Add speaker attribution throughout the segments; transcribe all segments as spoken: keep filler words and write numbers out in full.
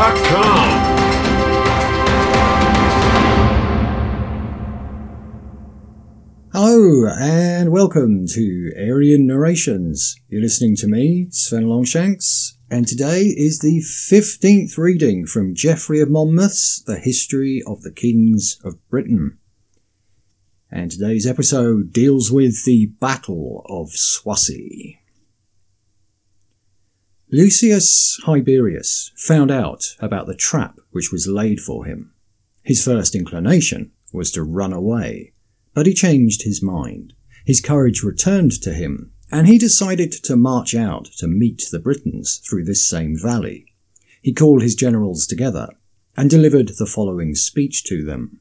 Speaker 1: dot com.
Speaker 2: Hello and welcome to Aryan Narrations. You're listening to me, Sven Longshanks, and today is the fifteenth reading from Geoffrey of Monmouth's The History of the Kings of Britain. And today's episode deals with the Battle of Soissy. Lucius Hiberius found out about the trap which was laid for him. His first inclination was to run away, but he changed his mind. His courage returned to him, and he decided to march out to meet the Britons through this same valley. He called his generals together and delivered the following speech to them.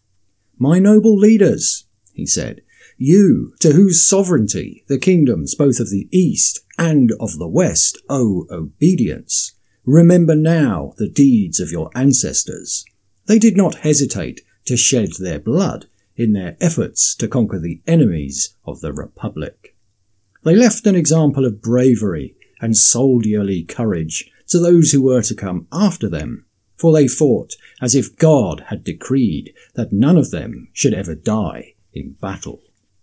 Speaker 2: "My noble leaders," he said, "you, to whose sovereignty the kingdoms both of the East and of the West owe obedience, remember now the deeds of your ancestors. They did not hesitate to shed their blood in their efforts to conquer the enemies of the Republic. They left an example of bravery and soldierly courage to those who were to come after them, for they fought as if God had decreed that none of them should ever die in battle.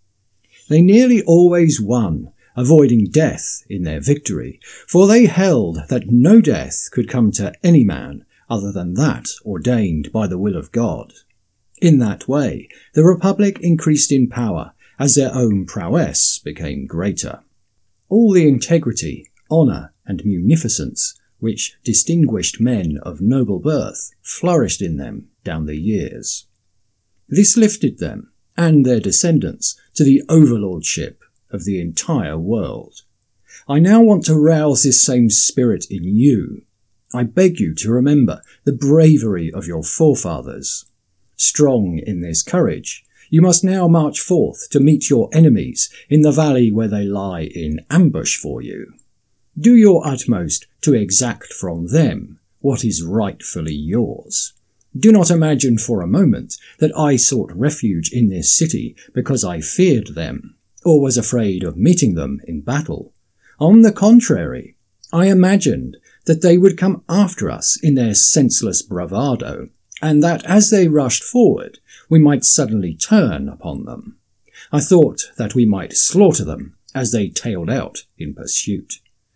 Speaker 2: They nearly always won, avoiding death in their victory, for they held that no death could come to any man other than that ordained by the will of God. In that way, the Republic increased in power as their own prowess became greater. All the integrity, honour and munificence which distinguished men of noble birth flourished in them down the years. This lifted them and their descendants to the overlordship of the entire world. I now want to rouse this same spirit in you. I beg you to remember the bravery of your forefathers. Strong in this courage, you must now march forth to meet your enemies in the valley where they lie in ambush for you. Do your utmost to exact from them what is rightfully yours. Do not imagine for a moment that I sought refuge in this city because I feared them, or was afraid of meeting them in battle. On the contrary, I imagined that they would come after us in their senseless bravado, and that as they rushed forward, we might suddenly turn upon them. I thought that we might slaughter them as they tailed out in pursuit.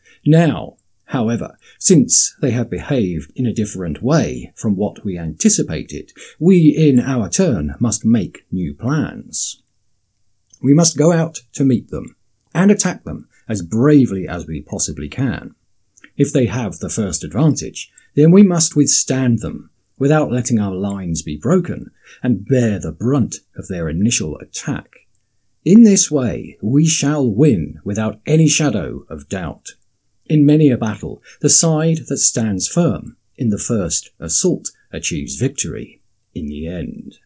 Speaker 2: Now, however, since they have behaved in a different way from what we anticipated, we in our turn must make new plans. We must go out to meet them and attack them as bravely as we possibly can. If they have the first advantage, then we must withstand them without letting our lines be broken and bear the brunt of their initial attack. In this way, we shall win without any shadow of doubt. In many a battle, the side that stands firm in the first assault achieves victory in the end."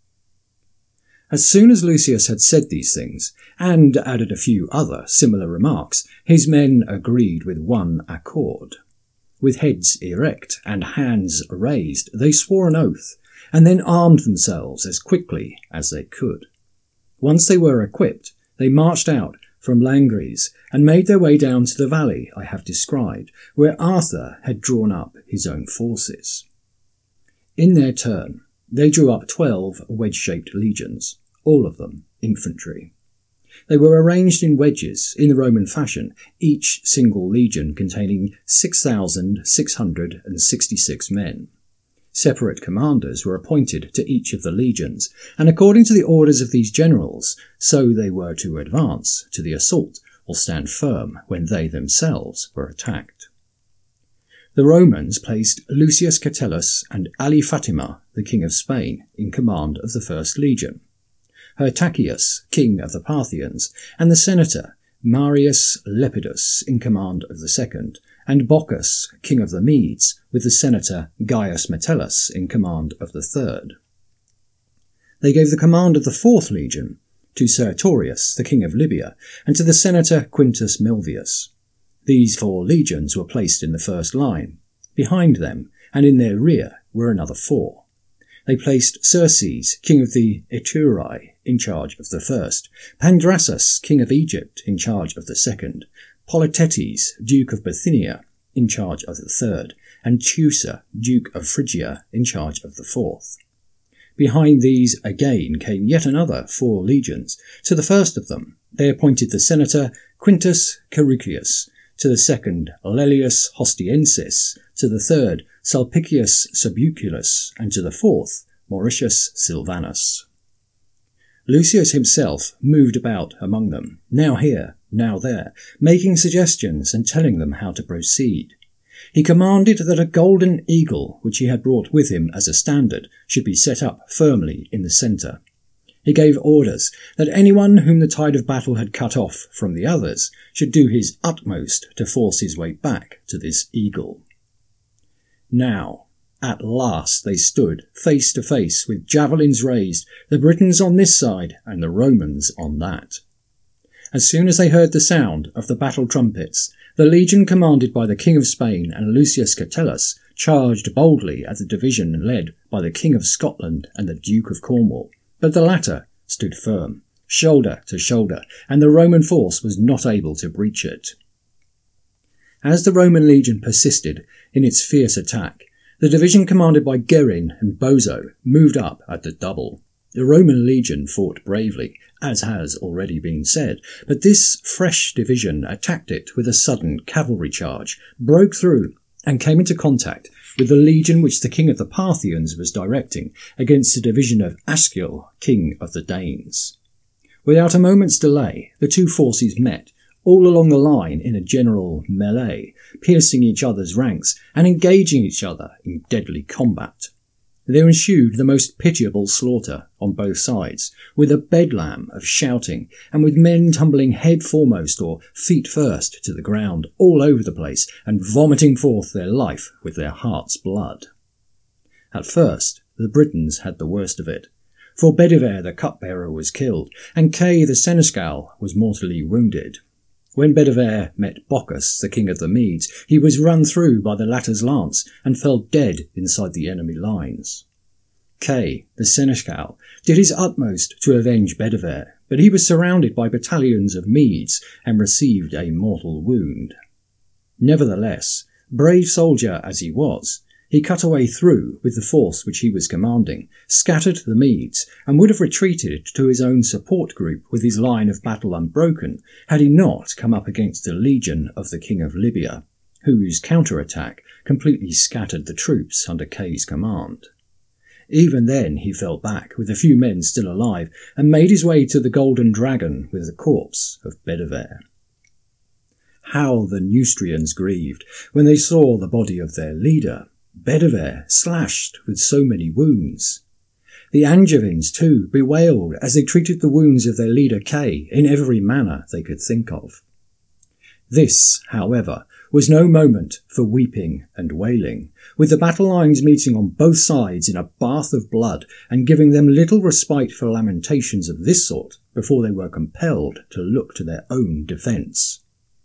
Speaker 2: As soon as Lucius had said these things, and added a few other similar remarks, his men agreed with one accord. With heads erect and hands raised, they swore an oath, and then armed themselves as quickly as they could. Once they were equipped, they marched out from Langres and made their way down to the valley I have described, where Arthur had drawn up his own forces. In their turn, they drew up twelve wedge-shaped legions, all of them infantry. They were arranged in wedges in the Roman fashion, each single legion containing six thousand six hundred sixty-six men. Separate commanders were appointed to each of the legions, and according to the orders of these generals, so they were to advance to the assault or stand firm when they themselves were attacked. The Romans placed Lucius Catellus and Ali Fatima, the king of Spain, in command of the first legion. Hirtacius, king of the Parthians, and the senator Marius Lepidus in command of the second, and Bocchus, king of the Medes, with the senator Gaius Metellus in command of the third. They gave the command of the fourth legion to Sertorius, the king of Libya, and to the senator Quintus Milvius. These four legions were placed in the first line. Behind them, and in their rear, were another four. They placed Xerxes, king of the Eturai, in charge of the first, Pandrasus, king of Egypt, in charge of the second, Polytetes, duke of Bithynia, in charge of the third, and Teucer, Duke of Phrygia, in charge of the fourth. Behind these again came yet another four legions. To the first of them they appointed the senator Quintus Carucius, to the second Laelius Hostiensis, to the third Sulpicius Subuculus, and to the fourth Mauritius Silvanus. Lucius himself moved about among them, now here, now there, making suggestions and telling them how to proceed. He commanded that a golden eagle, which he had brought with him as a standard, should be set up firmly in the centre. He gave orders that anyone whom the tide of battle had cut off from the others should do his utmost to force his way back to this eagle. Now, at last they stood face to face with javelins raised, the Britons on this side and the Romans on that. As soon as they heard the sound of the battle trumpets, the legion commanded by the King of Spain and Lucius Catellus charged boldly at the division led by the King of Scotland and the Duke of Cornwall, but the latter stood firm, shoulder to shoulder, and the Roman force was not able to breach it. As the Roman legion persisted in its fierce attack, the division commanded by Gerin and Boso moved up at the double. The Roman legion fought bravely, as has already been said, but this fresh division attacked it with a sudden cavalry charge, broke through, and came into contact with the legion which the king of the Parthians was directing against the division of Asciel, king of the Danes. Without a moment's delay, the two forces met, all along the line in a general melee, piercing each other's ranks and engaging each other in deadly combat. There ensued the most pitiable slaughter on both sides, with a bedlam of shouting, and with men tumbling head foremost or feet first to the ground all over the place, and vomiting forth their life with their heart's blood. At first, the Britons had the worst of it, for Bedivere the cupbearer was killed, and Kay the seneschal was mortally wounded. When Bedivere met Bocchus, the king of the Medes, he was run through by the latter's lance and fell dead inside the enemy lines. Kay, the seneschal, did his utmost to avenge Bedivere, but he was surrounded by battalions of Medes and received a mortal wound. Nevertheless, brave soldier as he was, he cut a way through with the force which he was commanding, scattered the Medes, and would have retreated to his own support group with his line of battle unbroken, had he not come up against the legion of the king of Libya, whose counter-attack completely scattered the troops under Kay's command. Even then he fell back with a few men still alive, and made his way to the Golden Dragon with the corpse of Bedivere. How the Neustrians grieved when they saw the body of their leader, Bedivere, slashed with so many wounds. The Angevins, too, bewailed as they treated the wounds of their leader Kay in every manner they could think of. This, however, was no moment for weeping and wailing, with the battle lines meeting on both sides in a bath of blood and giving them little respite for lamentations of this sort before they were compelled to look to their own defence.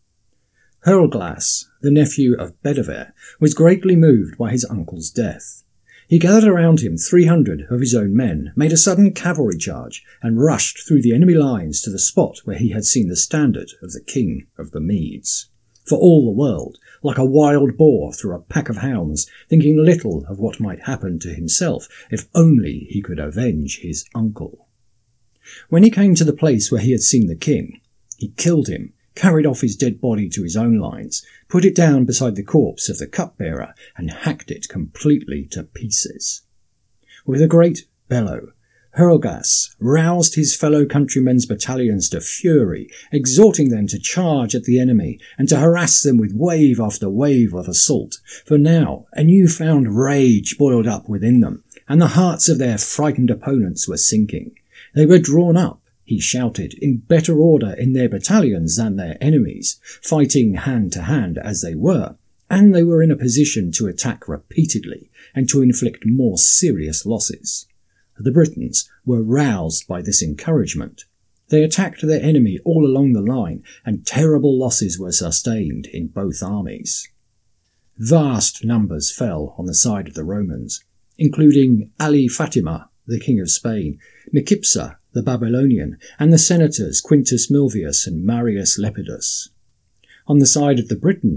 Speaker 2: Hurlglas, the nephew of Bedivere, was greatly moved by his uncle's death. He gathered around him three hundred of his own men, made a sudden cavalry charge, and rushed through the enemy lines to the spot where he had seen the standard of the king of the Medes. For all the world, like a wild boar through a pack of hounds, thinking little of what might happen to himself if only he could avenge his uncle. When he came to the place where he had seen the king, he killed him, carried off his dead body to his own lines, put it down beside the corpse of the cupbearer, and hacked it completely to pieces. With a great bellow, Hurlgas roused his fellow countrymen's battalions to fury, exhorting them to charge at the enemy and to harass them with wave after wave of assault, for now a new-found rage boiled up within them, and the hearts of their frightened opponents were sinking. They were drawn up, he shouted, in better order in their battalions than their enemies, fighting hand to hand as they were, and they were in a position to attack repeatedly and to inflict more serious losses. The Britons were roused by this encouragement. They attacked their enemy all along the line, and terrible losses were sustained in both armies. Vast numbers fell on the side of the Romans, including Ali Fatima, the king of Spain, Micipsa, the Babylonian, and the senators Quintus Milvius and Marius Lepidus. On the side of the Britons,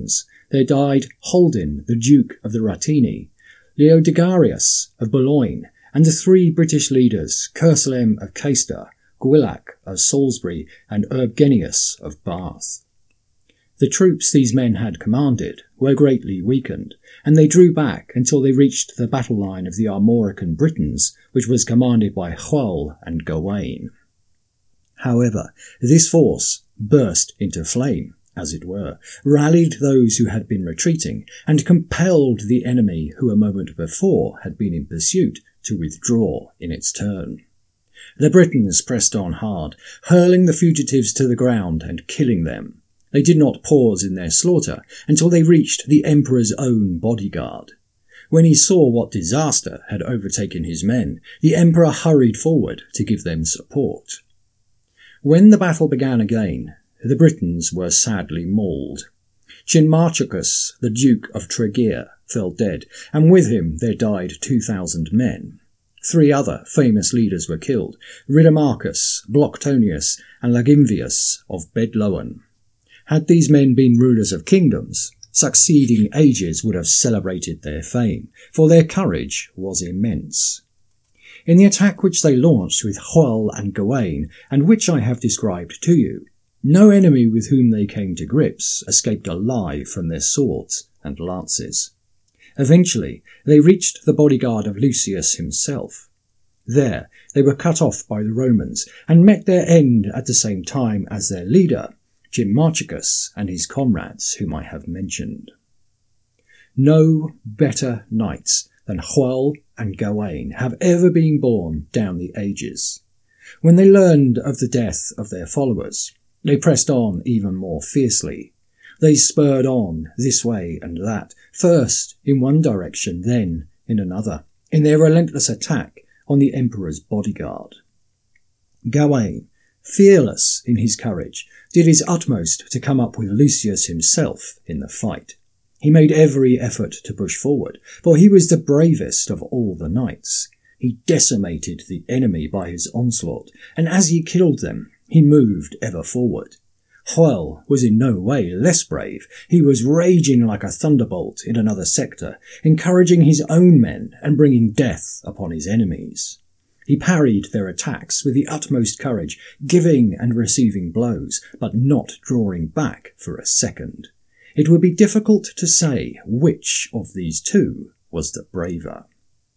Speaker 2: there died Holdin, the Duke of the Rutini, Leodegarius of Boulogne, and the three British leaders, Cursalem of Caister, Gwilac of Salisbury, and Urbgenius of Bath. The troops these men had commanded were greatly weakened, and they drew back until they reached the battle line of the Armorican Britons, which was commanded by Hwel and Gawain. However, this force burst into flame, as it were, rallied those who had been retreating, and compelled the enemy who a moment before had been in pursuit to withdraw in its turn. The Britons pressed on hard, hurling the fugitives to the ground and killing them. They did not pause in their slaughter until they reached the Emperor's own bodyguard. When he saw what disaster had overtaken his men, the Emperor hurried forward to give them support. When the battle began again, the Britons were sadly mauled. Chinmarchicus, the Duke of Tregear, fell dead, and with him there died two thousand men. Three other famous leaders were killed, Ridomachus, Bloctonius, and Lagimvius of Bedlowen. Had these men been rulers of kingdoms, succeeding ages would have celebrated their fame, for their courage was immense. In the attack which they launched with Hwel and Gawain, and which I have described to you, no enemy with whom they came to grips escaped alive from their swords and lances. Eventually, they reached the bodyguard of Lucius himself. There, they were cut off by the Romans, and met their end at the same time as their leader, Chinmarchicus, and his comrades whom I have mentioned. No better knights than Hwel and Gawain have ever been born down the ages. When they learned of the death of their followers, they pressed on even more fiercely. They spurred on this way and that, first in one direction, then in another, in their relentless attack on the Emperor's bodyguard. Gawain, fearless in his courage, did his utmost to come up with Lucius himself in the fight. He made every effort to push forward, for he was the bravest of all the knights. He decimated the enemy by his onslaught, and as he killed them, he moved ever forward. Hwel was in no way less brave. He was raging like a thunderbolt in another sector, encouraging his own men and bringing death upon his enemies. He parried their attacks with the utmost courage, giving and receiving blows, but not drawing back for a second. It would be difficult to say which of these two was the braver.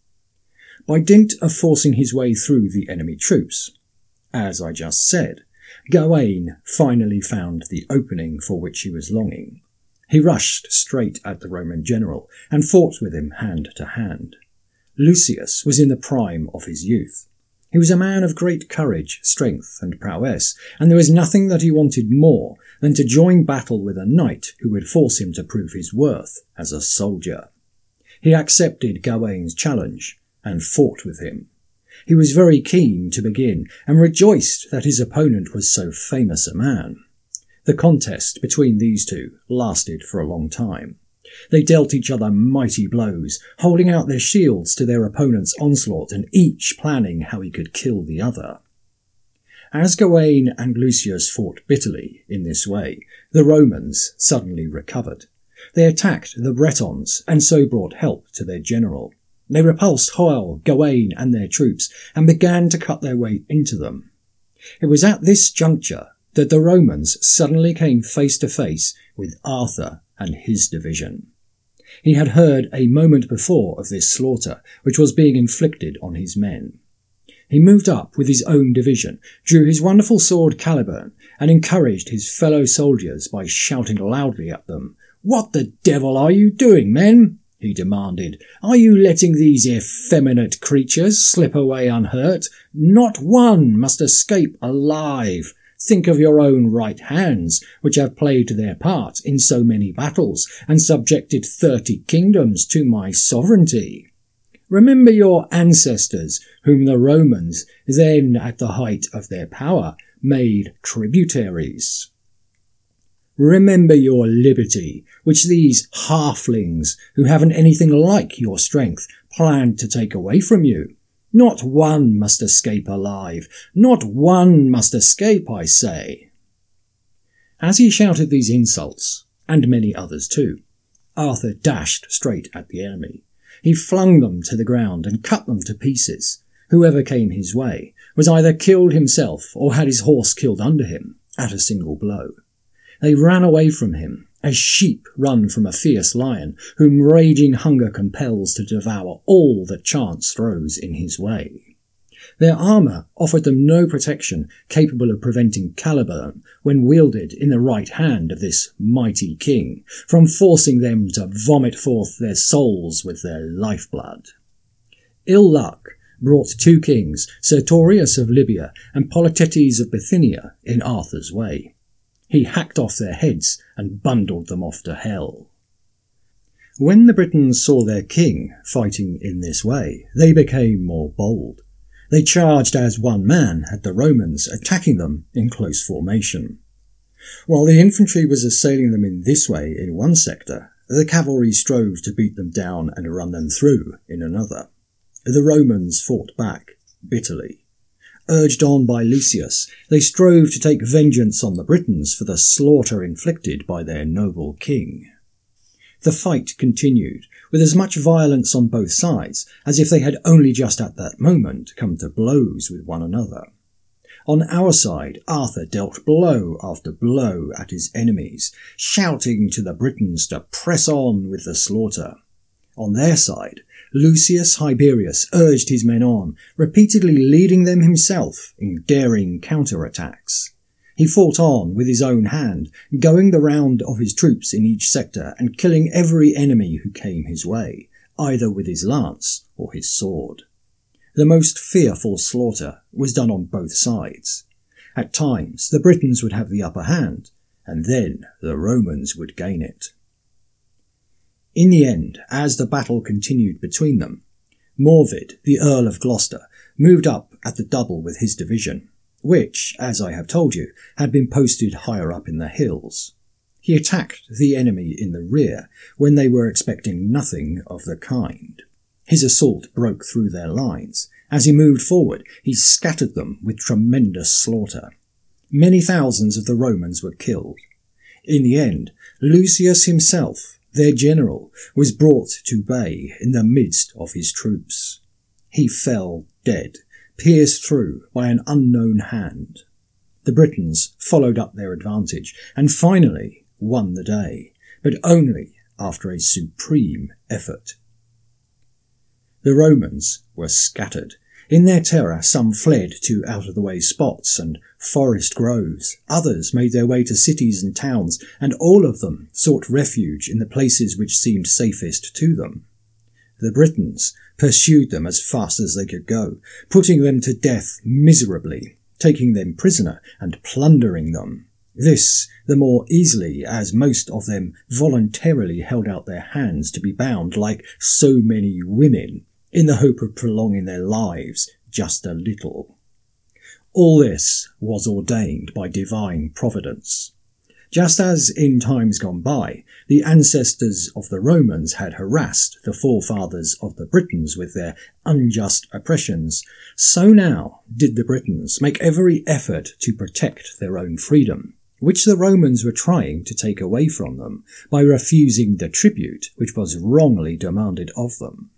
Speaker 2: By dint of forcing his way through the enemy troops, as I just said, Gawain finally found the opening for which he was longing. He rushed straight at the Roman general and fought with him hand to hand. Lucius was in the prime of his youth. He was a man of great courage, strength, and prowess, and there was nothing that he wanted more than to join battle with a knight who would force him to prove his worth as a soldier. He accepted Gawain's challenge and fought with him. He was very keen to begin, and rejoiced that his opponent was so famous a man. The contest between these two lasted for a long time. They dealt each other mighty blows, holding out their shields to their opponent's onslaught, and each planning how he could kill the other. As Gawain and Lucius fought bitterly in this way, the Romans suddenly recovered. They attacked the Bretons, and so brought help to their general. They repulsed Hwel, Gawain, and their troops, and began to cut their way into them. It was at this juncture that the Romans suddenly came face to face with Arthur and his division. He had heard a moment before of this slaughter, which was being inflicted on his men. He moved up with his own division, drew his wonderful sword Caliburn, and encouraged his fellow soldiers by shouting loudly at them. "What the devil are you doing, men?" he demanded. "Are you letting these effeminate creatures slip away unhurt? Not one must escape alive. Think of your own right hands, which have played their part in so many battles, and subjected thirty kingdoms to my sovereignty. Remember your ancestors, whom the Romans, then at the height of their power, made tributaries. Remember your liberty, which these halflings, who haven't anything like your strength, planned to take away from you. Not one must escape alive. Not one must escape, I say." As he shouted these insults, and many others too, Arthur dashed straight at the enemy. He flung them to the ground and cut them to pieces. Whoever came his way was either killed himself or had his horse killed under him at a single blow. They ran away from him, as sheep run from a fierce lion, whom raging hunger compels to devour all that chance throws in his way. Their armour offered them no protection capable of preventing Caliburn, when wielded in the right hand of this mighty king, from forcing them to vomit forth their souls with their lifeblood. Ill luck brought two kings, Sertorius of Libya and Polytetes of Bithynia, in Arthur's way. He hacked off their heads and bundled them off to hell. When the Britons saw their king fighting in this way, they became more bold. They charged as one man at the Romans, attacking them in close formation. While the infantry was assailing them in this way in one sector, the cavalry strove to beat them down and run them through in another. The Romans fought back bitterly. Urged on by Lucius, they strove to take vengeance on the Britons for the slaughter inflicted by their noble king. The fight continued, with as much violence on both sides as if they had only just at that moment come to blows with one another. On our side, Arthur dealt blow after blow at his enemies, shouting to the Britons to press on with the slaughter. On their side, Lucius Hiberius urged his men on, repeatedly leading them himself in daring counterattacks. He fought on with his own hand, going the round of his troops in each sector and killing every enemy who came his way, either with his lance or his sword. The most fearful slaughter was done on both sides. At times the Britons would have the upper hand, and then the Romans would gain it. In the end, as the battle continued between them, Morvid, the Earl of Gloucester, moved up at the double with his division, which, as I have told you, had been posted higher up in the hills. He attacked the enemy in the rear when they were expecting nothing of the kind. His assault broke through their lines. As he moved forward, he scattered them with tremendous slaughter. Many thousands of the Romans were killed. In the end, Lucius himself, their general, was brought to bay in the midst of his troops. He fell dead, pierced through by an unknown hand. The Britons followed up their advantage and finally won the day, but only after a supreme effort. The Romans were scattered. In their terror, some fled to out-of-the-way spots and forest groves. Others made their way to cities and towns, and all of them sought refuge in the places which seemed safest to them. The Britons pursued them as fast as they could go, putting them to death miserably, taking them prisoner and plundering them. This the more easily as most of them voluntarily held out their hands to be bound like so many women, in the hope of prolonging their lives just a little. All this was ordained by divine providence. Just as in times gone by, the ancestors of the Romans had harassed the forefathers of the Britons with their unjust oppressions, so now did the Britons make every effort to protect their own freedom, which the Romans were trying to take away from them by refusing the tribute which was wrongly demanded of them.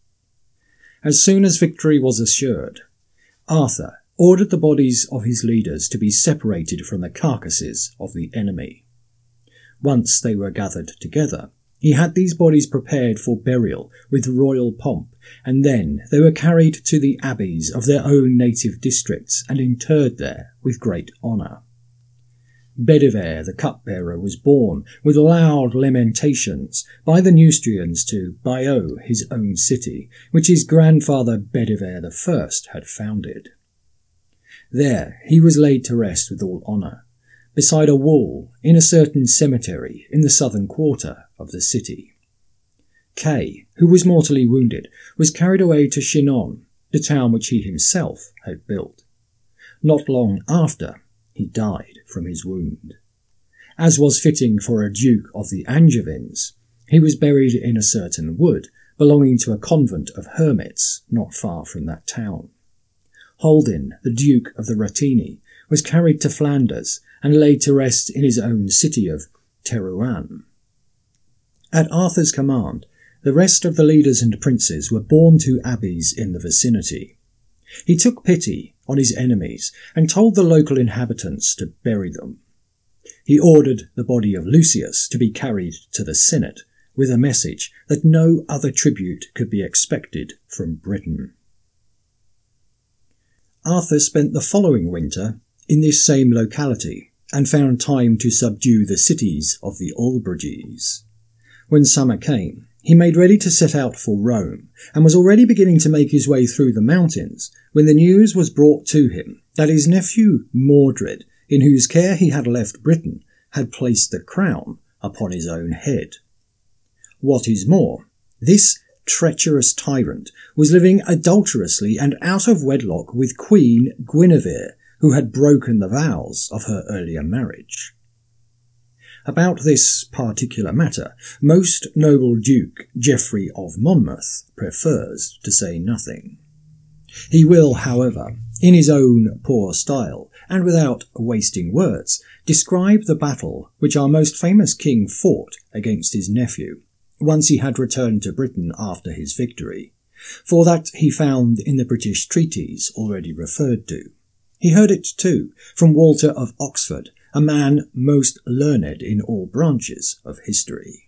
Speaker 2: As soon as victory was assured, Arthur ordered the bodies of his leaders to be separated from the carcasses of the enemy. Once they were gathered together, he had these bodies prepared for burial with royal pomp, and then they were carried to the abbeys of their own native districts and interred there with great honour. Bedivere, the cupbearer, was borne with loud lamentations by the Neustrians to Bio, his own city, which his grandfather Bedivere the First had founded. There he was laid to rest with all honour, beside a wall in a certain cemetery in the southern quarter of the city. Kay, who was mortally wounded, was carried away to Chinon, the town which he himself had built. Not long after, he died from his wound. As was fitting for a duke of the Angevins, he was buried in a certain wood belonging to a convent of hermits not far from that town. Holdin, the Duke of the Rhatini, was carried to Flanders and laid to rest in his own city of Terouanne. At Arthur's command, the rest of the leaders and princes were borne to abbeys in the vicinity. He took pity on his enemies and told the local inhabitants to bury them. He ordered the body of Lucius to be carried to the Senate with a message that no other tribute could be expected from Britain. Arthur spent the following winter in this same locality and found time to subdue the cities of the Allobroges. When summer came, he made ready to set out for Rome, and was already beginning to make his way through the mountains when the news was brought to him that his nephew Mordred, in whose care he had left Britain, had placed the crown upon his own head. What is more, this treacherous tyrant was living adulterously and out of wedlock with Queen Guinevere, who had broken the vows of her earlier marriage. About this particular matter, most noble Duke Geoffrey of Monmouth prefers to say nothing. He will, however, in his own poor style, and without wasting words, describe the battle which our most famous king fought against his nephew, once he had returned to Britain after his victory, for that he found in the British treaties already referred to. He heard it, too, from Walter of Oxford, a man most learned in all branches of history.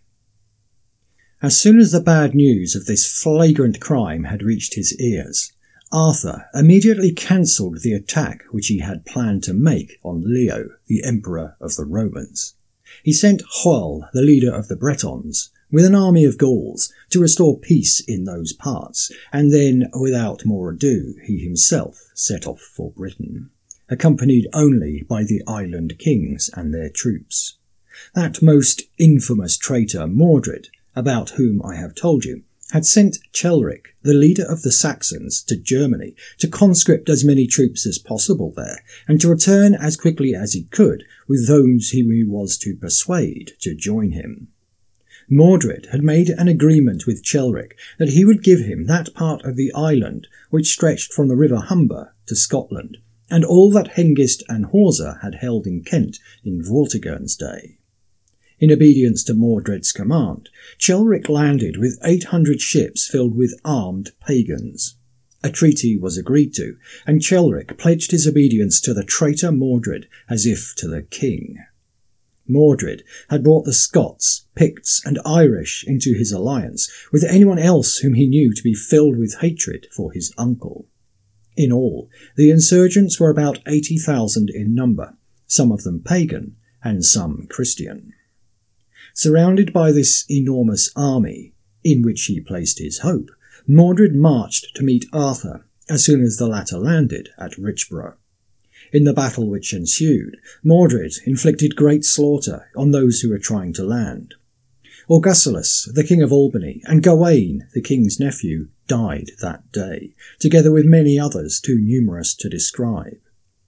Speaker 2: As soon as the bad news of this flagrant crime had reached his ears, Arthur immediately cancelled the attack which he had planned to make on Leo, the Emperor of the Romans. He sent Hoel, the leader of the Bretons, with an army of Gauls to restore peace in those parts, and then, without more ado, he himself set off for Britain, accompanied only by the island kings and their troops. That most infamous traitor Mordred, about whom I have told you, had sent Chelric, the leader of the Saxons, to Germany to conscript as many troops as possible there, and to return as quickly as he could with those whom he was to persuade to join him. Mordred had made an agreement with Chelric that he would give him that part of the island which stretched from the river Humber to Scotland, and all that Hengist and Horsa had held in Kent in Vortigern's day. In obedience to Mordred's command, Chelric landed with eight hundred ships filled with armed pagans. A treaty was agreed to, and Chelric pledged his obedience to the traitor Mordred as if to the king. Mordred had brought the Scots, Picts, and Irish into his alliance with anyone else whom he knew to be filled with hatred for his uncle. In all, the insurgents were about eighty thousand in number, some of them pagan and some Christian. Surrounded by this enormous army, in which he placed his hope, Mordred marched to meet Arthur as soon as the latter landed at Richborough. In the battle which ensued, Mordred inflicted great slaughter on those who were trying to land. Augustulus, the king of Albany, and Gawain, the king's nephew, died that day, together with many others too numerous to describe.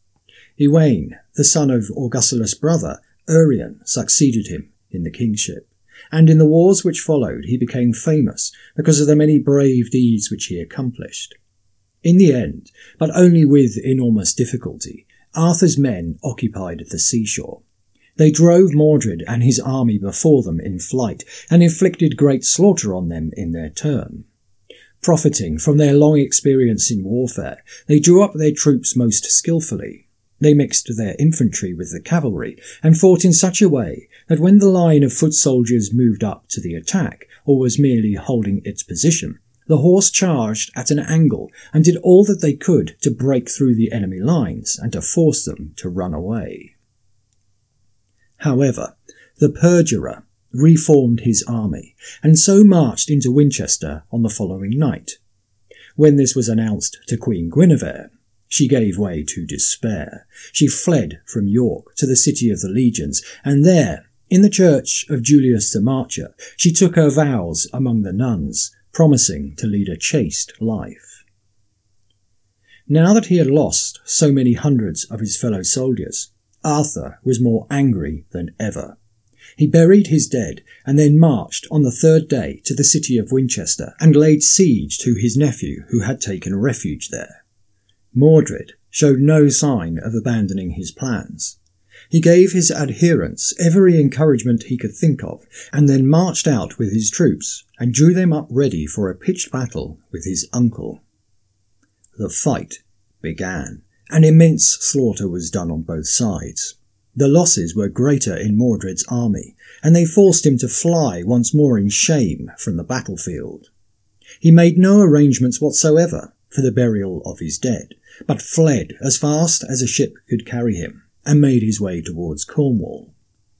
Speaker 2: Ewain, the son of Augustulus' brother, Urien, succeeded him in the kingship, and in the wars which followed he became famous because of the many brave deeds which he accomplished. In the end, but only with enormous difficulty, Arthur's men occupied the seashore. They drove Mordred and his army before them in flight, and inflicted great slaughter on them in their turn. Profiting from their long experience in warfare, they drew up their troops most skilfully. They mixed their infantry with the cavalry, and fought in such a way that when the line of foot soldiers moved up to the attack, or was merely holding its position, the horse charged at an angle and did all that they could to break through the enemy lines and to force them to run away. However, the perjurer reformed his army, and so marched into Winchester on the following night. When this was announced to Queen Guinevere, she gave way to despair. She fled from York to the city of the legions, and there, in the church of Julius the Martyr, she took her vows among the nuns, promising to lead a chaste life. Now that he had lost so many hundreds of his fellow soldiers, Arthur was more angry than ever. He buried his dead, and then marched on the third day to the city of Winchester, and laid siege to his nephew who had taken refuge there. Mordred showed no sign of abandoning his plans. He gave his adherents every encouragement he could think of, and then marched out with his troops and drew them up ready for a pitched battle with his uncle. The fight began. An immense slaughter was done on both sides. The losses were greater in Mordred's army, and they forced him to fly once more in shame from the battlefield. He made no arrangements whatsoever for the burial of his dead, but fled as fast as a ship could carry him, and made his way towards Cornwall.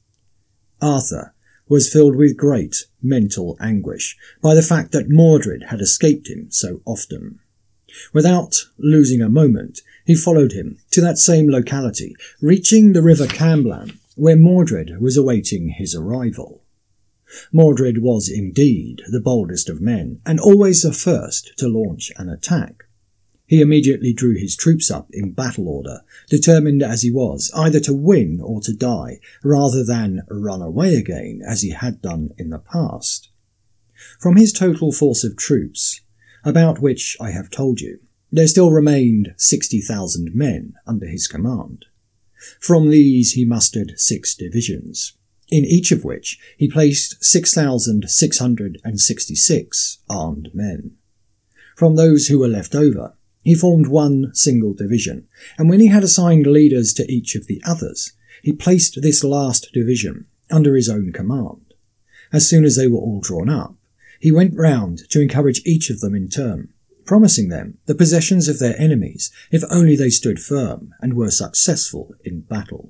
Speaker 2: Arthur was filled with great mental anguish by the fact that Mordred had escaped him so often. Without losing a moment, he followed him to that same locality, reaching the river Camblan, where Mordred was awaiting his arrival. Mordred was indeed the boldest of men, and always the first to launch an attack. He immediately drew his troops up in battle order, determined as he was either to win or to die, rather than run away again as he had done in the past. From his total force of troops, about which I have told you, there still remained sixty thousand men under his command. From these he mustered six divisions, in each of which he placed six thousand six hundred sixty-six armed men. From those who were left over, he formed one single division, and when he had assigned leaders to each of the others, he placed this last division under his own command. As soon as they were all drawn up, he went round to encourage each of them in turn, promising them the possessions of their enemies if only they stood firm and were successful in battle.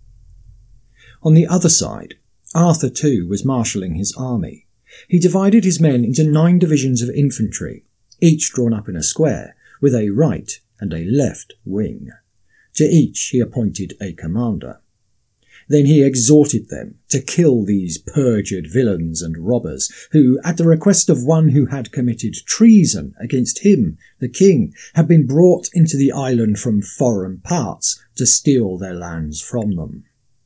Speaker 2: On the other side, Arthur too was marshalling his army. He divided his men into nine divisions of infantry, each drawn up in a square, with a right and a left wing. To each he appointed a commander. Then he exhorted them to kill these perjured villains and robbers, who, at the request of one who had committed treason against him, the king, had been brought into the island from foreign parts to steal their lands from them.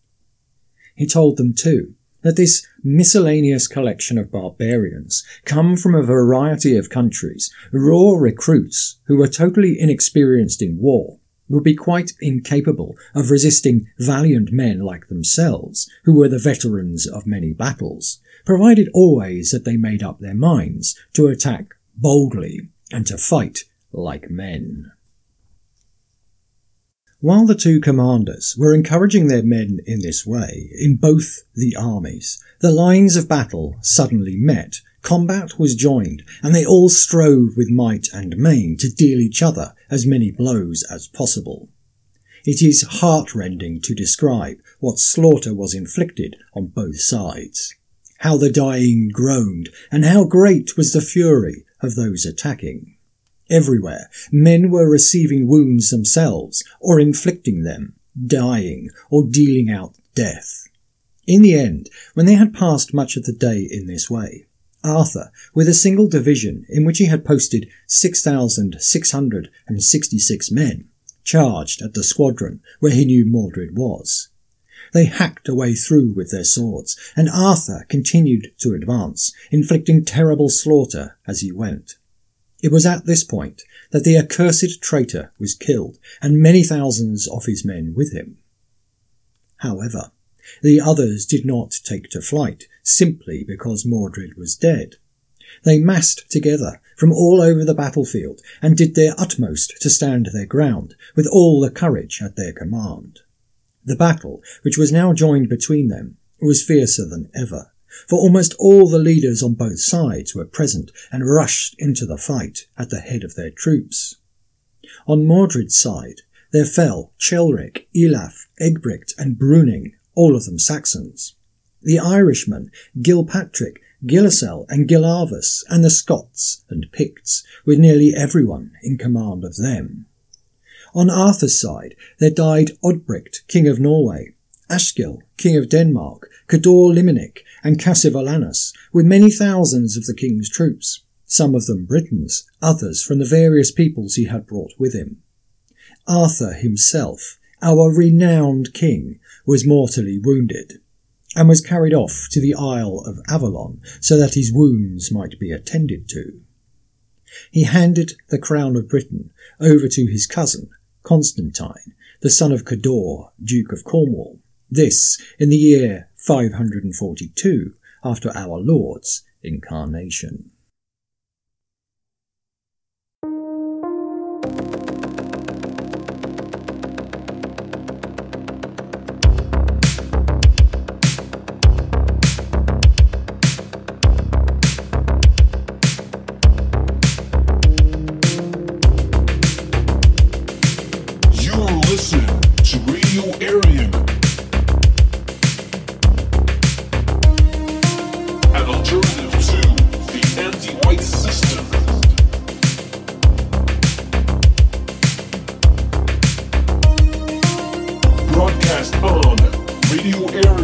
Speaker 2: He told them, too, that this miscellaneous collection of barbarians, come from a variety of countries, raw recruits who were totally inexperienced in war, would be quite incapable of resisting valiant men like themselves, who were the veterans of many battles, provided always that they made up their minds to attack boldly and to fight like men. While the two commanders were encouraging their men in this way, in both the armies, the lines of battle suddenly met, combat was joined, and they all strove with might and main to deal each other as many blows as possible. It is heart-rending to describe what slaughter was inflicted on both sides, how the dying groaned, and how great was the fury of those attacking. Everywhere, men were receiving wounds themselves, or inflicting them, dying, or dealing out death. In the end, when they had passed much of the day in this way, Arthur, with a single division in which he had posted six thousand six hundred sixty-six men, charged at the squadron where he knew Mordred was. They hacked a way through with their swords, and Arthur continued to advance, inflicting terrible slaughter as he went. It was at this point that the accursed traitor was killed, and many thousands of his men with him. However, the others did not take to flight, simply because Mordred was dead. They massed together from all over the battlefield, and did their utmost to stand their ground, with all the courage at their command. The battle, which was now joined between them, was fiercer than ever, for almost all the leaders on both sides were present and rushed into the fight at the head of their troops. On Mordred's side there fell Chelric, Elaf, Egbricht and Bruning, all of them Saxons. The Irishmen, Gilpatrick, Gillisel and Gilarvus, and the Scots and Picts, with nearly everyone in command of them. On Arthur's side there died Odbricht, king of Norway, Ashgil, king of Denmark, Cador Liminic, and Cassivelanus, with many thousands of the king's troops, some of them Britons, others from the various peoples he had brought with him. Arthur himself, our renowned king, was mortally wounded, and was carried off to the Isle of Avalon so that his wounds might be attended to. He handed the crown of Britain over to his cousin, Constantine, the son of Cador, Duke of Cornwall, This in the year five hundred forty-two after our Lord's incarnation.
Speaker 1: Broadcast on Radio Area.